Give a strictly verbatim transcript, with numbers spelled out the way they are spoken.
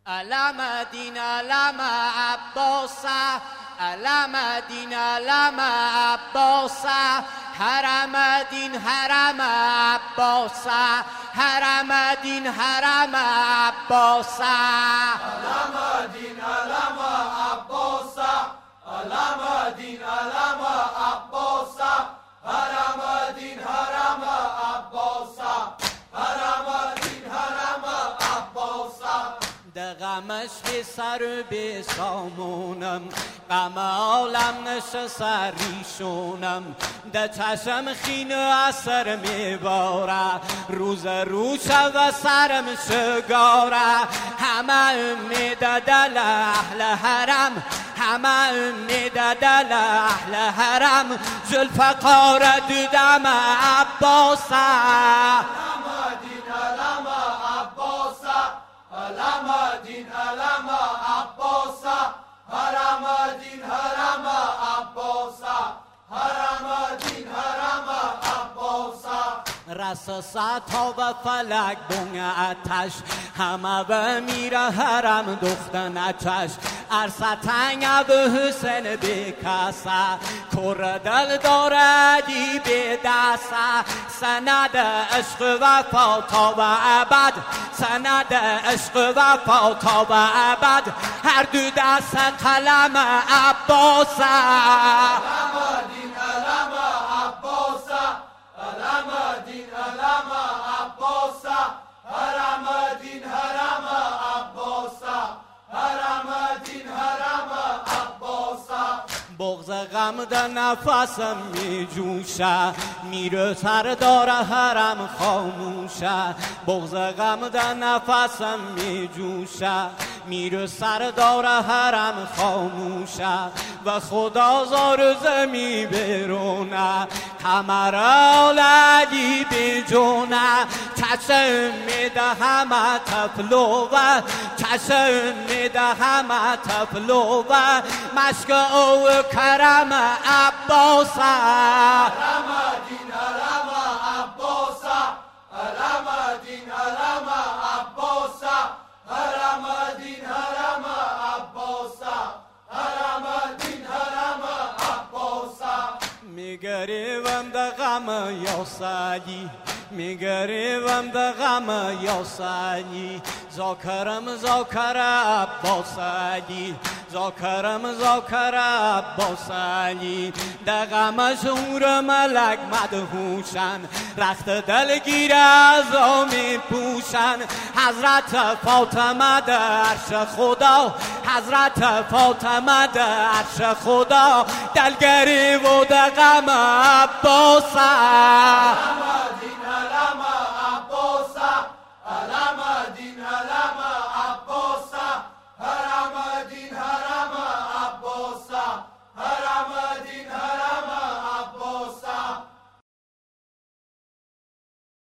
علم دین علم عباس، علم دین علم عباس، حرم دین حرم عباس، حرم دین حرم عباس، علم دین علم عباس، علم دین علم عباس، حرم دین حرم عباس، حرم دین حرم عباس. ده غمش به سر به سامونم، غم عالم نشسته ریشونم، ده چشم خین اثر میباره، روز روشه و سرم شگاره، همه میده دل اهل حرم، همه میده دل اهل حرم، ذوالفقار دیدم عباسه. علم دین علم عباس، علم دین علم عباس، حرم دین حرم عباس، حرم دین حرم عباس. رس ستا و فلک بونگ اتش، همه به میره حرم دختر نچش، عرصه تنگ به حسین بکسه، کر دل داردی به دسته، سند عشق وفا تا به ابد، سند عشق وفا تا به ابد، هر دو دست قلم عباسه. علم دین علم عباس، علم دین علم عباس، حرم دین حرم عباس، حرم دین حرم عباس. بغض غم در نفسم می جوشه، میره سر داره حرم خاموشه، بغض غم در نفسم می جوشه، میره سر داره حرم خاموشه، و خدا زار زمی برونه، کمر آلدی بجونه، چشم میده همه تفلوه، چشم میده همه تفلوه، مشک او کرم عباسه. علم دین علم عباس، علم دین علم عباس، حرم دین حرم عباس، حرم دین حرم عباس. میگریبم ده غم یاسجی، میگریبم ده غم یاسجی، زاکرم زاکر عباسجی، زاکرم زاکر عباسجی، ده غم شور ملک مدهوشن، رخت دلگیر از آمی پوشن، حضرت فاطمه در عرش خدا، حضرت فاطمه در عرش خدا، دلگری و ده غم عباسه.